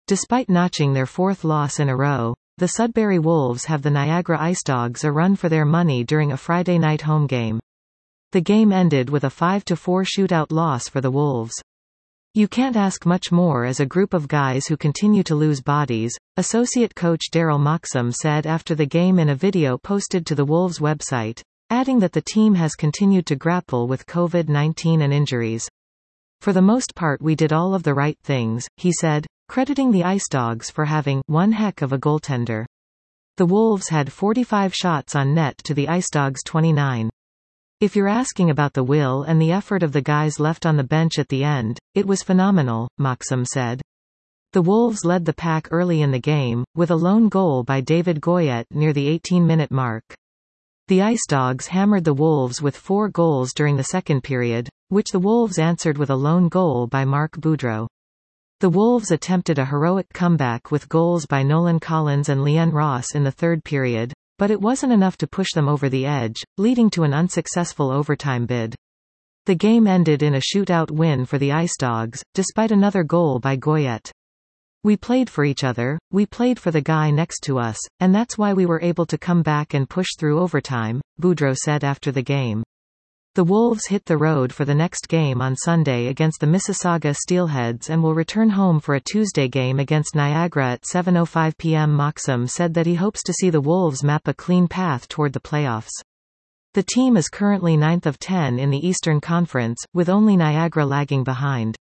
Despite notching their fourth loss in a row, the Sudbury Wolves have the Niagara Icedogs a run for their money during a Friday night home game. The game ended with a 5-4 shootout loss for the Wolves. "You can't ask much more as a group of guys who continue to lose bodies," associate coach Daryl Moxham said after the game in a video posted to the Wolves website, adding that the team has continued to grapple with COVID-19 and injuries. "For the most part we did all of the right things," he said, crediting the Icedogs for having one heck of a goaltender. The Wolves had 45 shots on net to the Icedogs' 29. "If you're asking about the will and the effort of the guys left on the bench at the end, it was phenomenal," Moxham said. The Wolves led the pack early in the game, with a lone goal by David Goyette near the 18-minute mark. The Icedogs hammered the Wolves with 4 goals during the second period, which the Wolves answered with a lone goal by Mark Boudreau. The Wolves attempted a heroic comeback with goals by Nolan Collins and Leanne Ross in the third period, but it wasn't enough to push them over the edge, leading to an unsuccessful overtime bid. The game ended in a shootout win for the Icedogs, despite another goal by Goyette. "We played for each other, we played for the guy next to us, and that's why we were able to come back and push through overtime," Boudreau said after the game. The Wolves hit the road for the next game on Sunday against the Mississauga Steelheads and will return home for a Tuesday game against Niagara at 7:05 p.m. Moxham said that he hopes to see the Wolves map a clean path toward the playoffs. The team is currently 9th of 10 in the Eastern Conference, with only Niagara lagging behind.